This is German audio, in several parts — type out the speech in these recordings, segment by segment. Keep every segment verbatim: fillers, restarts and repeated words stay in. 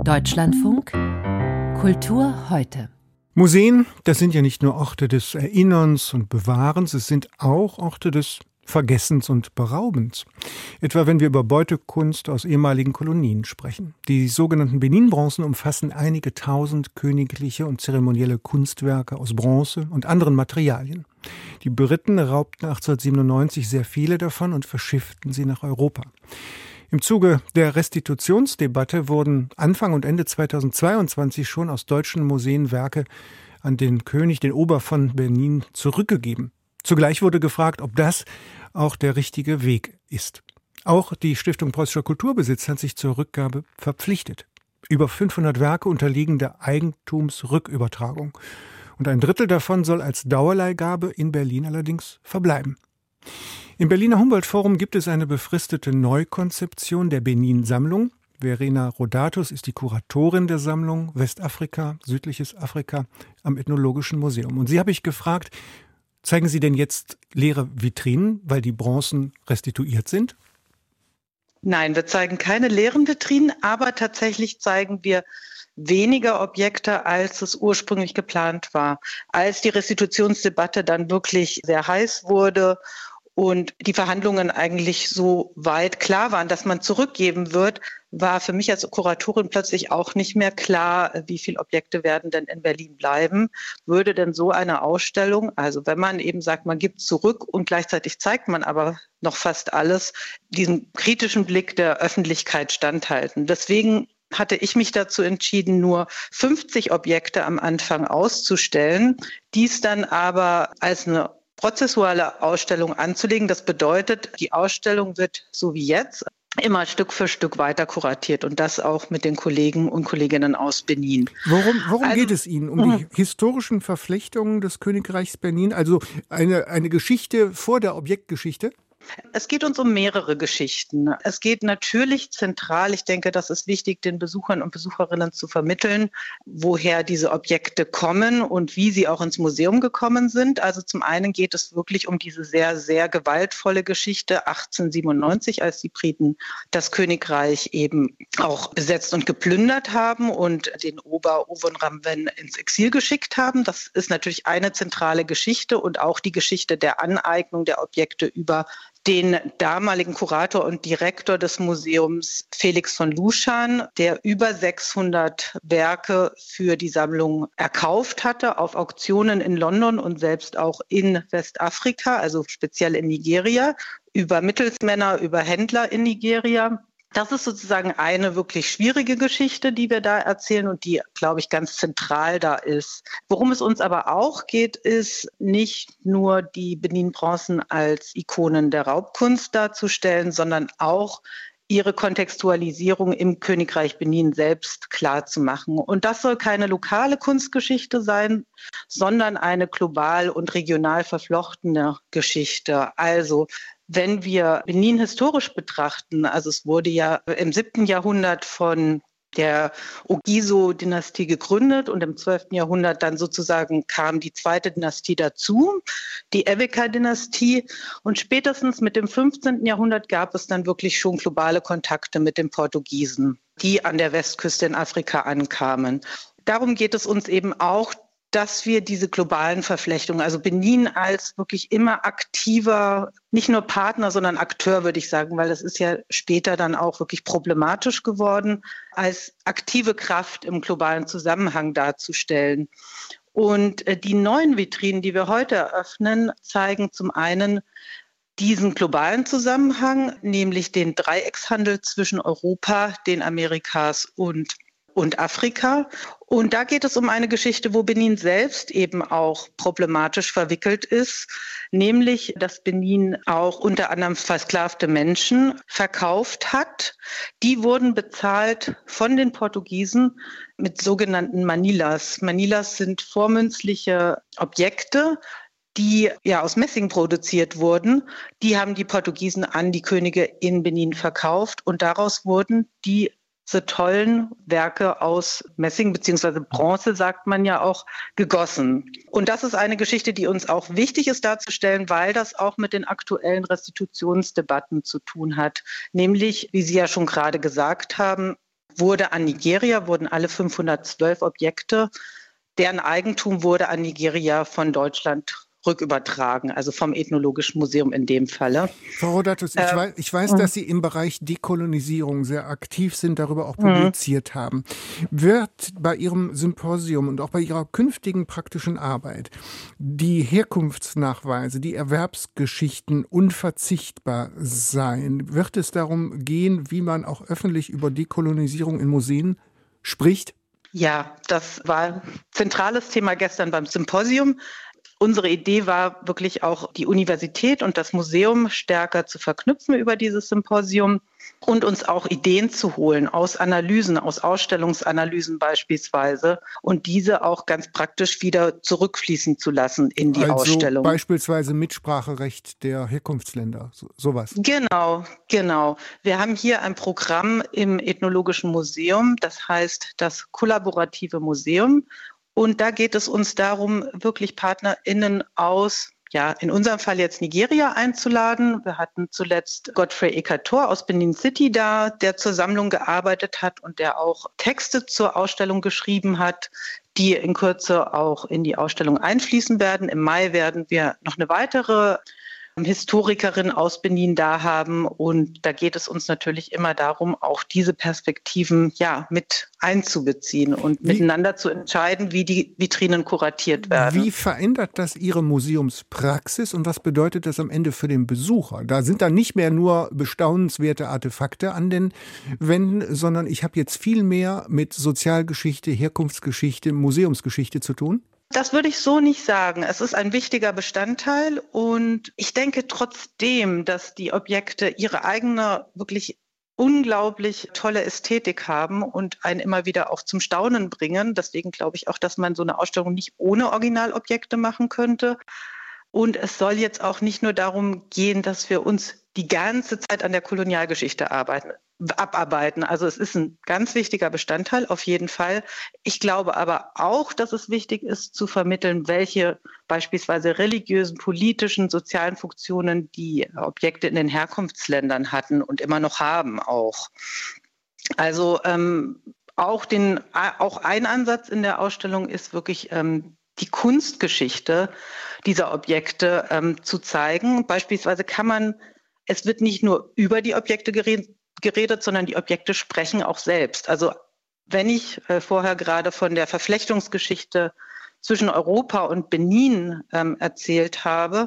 Deutschlandfunk Kultur heute. Museen, das sind ja nicht nur Orte des Erinnerns und Bewahrens, es sind auch Orte des Vergessens und Beraubens. Etwa wenn wir über Beutekunst aus ehemaligen Kolonien sprechen. Die sogenannten Benin-Bronzen umfassen einige tausend königliche und zeremonielle Kunstwerke aus Bronze und anderen Materialien. Die Briten raubten achtzehnhundertsiebenundneunzig sehr viele davon und verschifften sie nach Europa. Im Zuge der Restitutionsdebatte wurden Anfang und Ende zweitausendzweiundzwanzig schon aus deutschen Museen Werke an den König, den Ober von Benin, zurückgegeben. Zugleich wurde gefragt, ob das auch der richtige Weg ist. Auch die Stiftung Preußischer Kulturbesitz hat sich zur Rückgabe verpflichtet. Über fünfhundert Werke unterliegen der Eigentumsrückübertragung. Und ein Drittel davon soll als Dauerleihgabe in Berlin allerdings verbleiben. Im Berliner Humboldt-Forum gibt es eine befristete Neukonzeption der Benin-Sammlung. Verena Rodatus ist die Kuratorin der Sammlung Westafrika, südliches Afrika am Ethnologischen Museum. Und sie habe ich gefragt, zeigen Sie denn jetzt leere Vitrinen, weil die Bronzen restituiert sind? Nein, wir zeigen keine leeren Vitrinen, aber tatsächlich zeigen wir weniger Objekte, als es ursprünglich geplant war. Als die Restitutionsdebatte dann wirklich sehr heiß wurde und die Verhandlungen eigentlich so weit klar waren, dass man zurückgeben wird, war für mich als Kuratorin plötzlich auch nicht mehr klar, wie viele Objekte werden denn in Berlin bleiben. Würde denn so eine Ausstellung, also wenn man eben sagt, man gibt zurück und gleichzeitig zeigt man aber noch fast alles, diesem kritischen Blick der Öffentlichkeit standhalten. Deswegen hatte ich mich dazu entschieden, nur fünfzig Objekte am Anfang auszustellen, dies dann aber als eine prozessuale Ausstellung anzulegen. Das bedeutet, die Ausstellung wird so wie jetzt immer Stück für Stück weiter kuratiert und das auch mit den Kollegen und Kolleginnen aus Benin. Worum, worum also, geht es Ihnen? Um die historischen Verflechtungen des Königreichs Benin? Also eine, eine Geschichte vor der Objektgeschichte? Es geht uns um mehrere Geschichten. Es geht natürlich zentral, ich denke, das ist wichtig, den Besuchern und Besucherinnen zu vermitteln, woher diese Objekte kommen und wie sie auch ins Museum gekommen sind. Also zum einen geht es wirklich um diese sehr, sehr gewaltvolle Geschichte achtzehnhundertsiebenundneunzig, als die Briten das Königreich eben auch besetzt und geplündert haben und den Ober Ovon Ramwen ins Exil geschickt haben. Das ist natürlich eine zentrale Geschichte und auch die Geschichte der Aneignung der Objekte über den damaligen Kurator und Direktor des Museums Felix von Luschan, der über sechshundert Werke für die Sammlung erkauft hatte auf Auktionen in London und selbst auch in Westafrika, also speziell in Nigeria, über Mittelsmänner, über Händler in Nigeria. Das ist sozusagen eine wirklich schwierige Geschichte, die wir da erzählen und die, glaube ich, ganz zentral da ist. Worum es uns aber auch geht, ist nicht nur die Benin-Bronzen als Ikonen der Raubkunst darzustellen, sondern auch ihre Kontextualisierung im Königreich Benin selbst klar zu machen. Und das soll keine lokale Kunstgeschichte sein, sondern eine global und regional verflochtene Geschichte. Also wenn wir Benin historisch betrachten, also es wurde ja im siebten Jahrhundert von der Ogiso-Dynastie gegründet und im zwölften Jahrhundert dann sozusagen kam die zweite Dynastie dazu, die Eveka-Dynastie. Und spätestens mit dem fünfzehnten Jahrhundert gab es dann wirklich schon globale Kontakte mit den Portugiesen, die an der Westküste in Afrika ankamen. Darum geht es uns eben auch, dass wir diese globalen Verflechtungen, also Benin als wirklich immer aktiver, nicht nur Partner, sondern Akteur, würde ich sagen, weil das ist ja später dann auch wirklich problematisch geworden, als aktive Kraft im globalen Zusammenhang darzustellen. Und die neuen Vitrinen, die wir heute eröffnen, zeigen zum einen diesen globalen Zusammenhang, nämlich den Dreieckshandel zwischen Europa, den Amerikas und und Afrika. Und da geht es um eine Geschichte, wo Benin selbst eben auch problematisch verwickelt ist, nämlich, dass Benin auch unter anderem versklavte Menschen verkauft hat. Die wurden bezahlt von den Portugiesen mit sogenannten Manilas. Manilas sind vormünzliche Objekte, die ja aus Messing produziert wurden. Die haben die Portugiesen an die Könige in Benin verkauft und daraus wurden die diese tollen Werke aus Messing bzw. Bronze, sagt man ja auch, gegossen. Und das ist eine Geschichte, die uns auch wichtig ist darzustellen, weil das auch mit den aktuellen Restitutionsdebatten zu tun hat. Nämlich, wie Sie ja schon gerade gesagt haben, wurde an Nigeria, wurden alle fünfhundertzwölf Objekte, deren Eigentum wurde an Nigeria von Deutschland rückübertragen, also vom Ethnologischen Museum in dem Falle. Frau Rodatus, ich, ähm, weiß, ich weiß, dass Sie im Bereich Dekolonisierung sehr aktiv sind, darüber auch publiziert mhm. haben. Wird bei Ihrem Symposium und auch bei Ihrer künftigen praktischen Arbeit die Herkunftsnachweise, die Erwerbsgeschichten unverzichtbar sein? Wird es darum gehen, wie man auch öffentlich über Dekolonisierung in Museen spricht? Ja, das war ein zentrales Thema gestern beim Symposium. Unsere Idee war wirklich auch, die Universität und das Museum stärker zu verknüpfen über dieses Symposium und uns auch Ideen zu holen aus Analysen, aus Ausstellungsanalysen beispielsweise und diese auch ganz praktisch wieder zurückfließen zu lassen in die also Ausstellung. Beispielsweise Mitspracherecht der Herkunftsländer, so, sowas. Genau, genau. Wir haben hier ein Programm im Ethnologischen Museum, das heißt das Kollaborative Museum. Und da geht es uns darum, wirklich PartnerInnen aus, ja, in unserem Fall jetzt Nigeria einzuladen. Wir hatten zuletzt Godfrey Ekator aus Benin City da, der zur Sammlung gearbeitet hat und der auch Texte zur Ausstellung geschrieben hat, die in Kürze auch in die Ausstellung einfließen werden. Im Mai werden wir noch eine weitere Historikerin aus Benin da haben. Und da geht es uns natürlich immer darum, auch diese Perspektiven ja mit einzubeziehen und wie, miteinander zu entscheiden, wie die Vitrinen kuratiert werden. Wie verändert das Ihre Museumspraxis und was bedeutet das am Ende für den Besucher? Da sind dann nicht mehr nur bestaunenswerte Artefakte an den Wänden, sondern ich habe jetzt viel mehr mit Sozialgeschichte, Herkunftsgeschichte, Museumsgeschichte zu tun? Das würde ich so nicht sagen. Es ist ein wichtiger Bestandteil und ich denke trotzdem, dass die Objekte ihre eigene, wirklich unglaublich tolle Ästhetik haben und einen immer wieder auch zum Staunen bringen. Deswegen glaube ich auch, dass man so eine Ausstellung nicht ohne Originalobjekte machen könnte. Und es soll jetzt auch nicht nur darum gehen, dass wir uns die ganze Zeit an der Kolonialgeschichte arbeiten, abarbeiten. Also es ist ein ganz wichtiger Bestandteil, auf jeden Fall. Ich glaube aber auch, dass es wichtig ist, zu vermitteln, welche beispielsweise religiösen, politischen, sozialen Funktionen die Objekte in den Herkunftsländern hatten und immer noch haben auch. Also ähm, auch, den, auch ein Ansatz in der Ausstellung ist wirklich ähm, die Kunstgeschichte dieser Objekte ähm, zu zeigen. Beispielsweise kann man, es wird nicht nur über die Objekte geredet, geredet, sondern die Objekte sprechen auch selbst. Also wenn ich äh, vorher gerade von der Verflechtungsgeschichte zwischen Europa und Benin ähm, erzählt habe,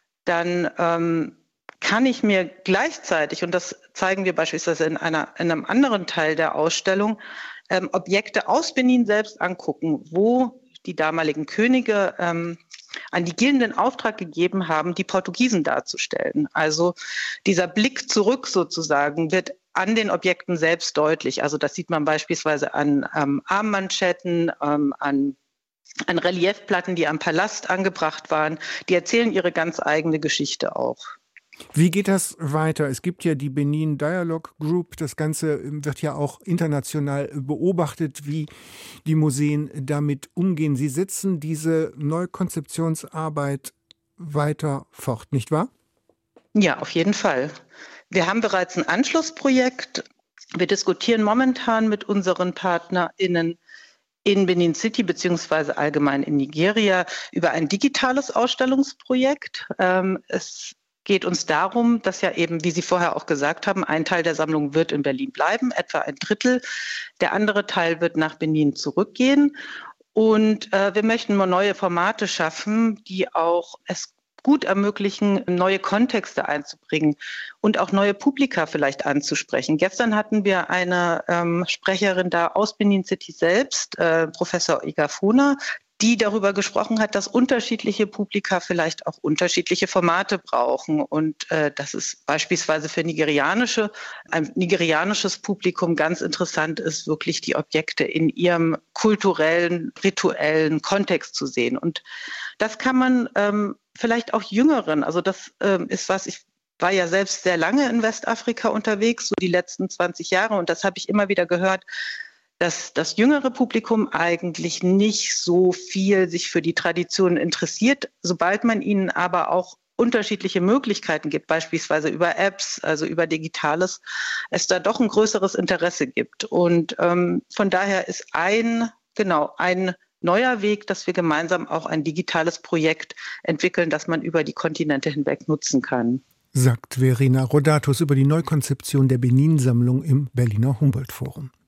dann ähm, kann ich mir gleichzeitig, und das zeigen wir beispielsweise in, einer, in einem anderen Teil der Ausstellung, ähm, Objekte aus Benin selbst angucken, wo die damaligen Könige ähm, an die Gilden den Auftrag gegeben haben, die Portugiesen darzustellen. Also dieser Blick zurück sozusagen wird an den Objekten selbst deutlich. Also das sieht man beispielsweise an ähm, Armmanschetten, ähm, an, an Reliefplatten, die am Palast angebracht waren. Die erzählen ihre ganz eigene Geschichte auch. Wie geht das weiter? Es gibt ja die Benin Dialogue Group. Das Ganze wird ja auch international beobachtet, wie die Museen damit umgehen. Sie setzen diese Neukonzeptionsarbeit weiter fort, nicht wahr? Ja, auf jeden Fall. Wir haben bereits ein Anschlussprojekt. Wir diskutieren momentan mit unseren PartnerInnen in Benin City beziehungsweise allgemein in Nigeria über ein digitales Ausstellungsprojekt. Ähm, es geht uns darum, dass ja eben, wie Sie vorher auch gesagt haben, ein Teil der Sammlung wird in Berlin bleiben, etwa ein Drittel. Der andere Teil wird nach Benin zurückgehen. Und äh, wir möchten mal neue Formate schaffen, die auch es gut ermöglichen, neue Kontexte einzubringen und auch neue Publika vielleicht anzusprechen. Gestern hatten wir eine ähm, Sprecherin da aus Benin City selbst, äh, Professor Igafuna, die darüber gesprochen hat, dass unterschiedliche Publika vielleicht auch unterschiedliche Formate brauchen und äh, dass es beispielsweise für nigerianische, ein nigerianisches Publikum ganz interessant ist, wirklich die Objekte in ihrem kulturellen, rituellen Kontext zu sehen. Und das kann man ähm, vielleicht auch Jüngeren, also das ähm, ist was, ich war ja selbst sehr lange in Westafrika unterwegs, so die letzten zwanzig Jahre, und das habe ich immer wieder gehört, dass das jüngere Publikum eigentlich nicht so viel sich für die Traditionen interessiert. Sobald man ihnen aber auch unterschiedliche Möglichkeiten gibt, beispielsweise über Apps, also über Digitales, es da doch ein größeres Interesse gibt. Und ähm, von daher ist ein, genau, ein neuer Weg, dass wir gemeinsam auch ein digitales Projekt entwickeln, das man über die Kontinente hinweg nutzen kann. Sagt Verena Rodatos über die Neukonzeption der Benin-Sammlung im Berliner Humboldt-Forum.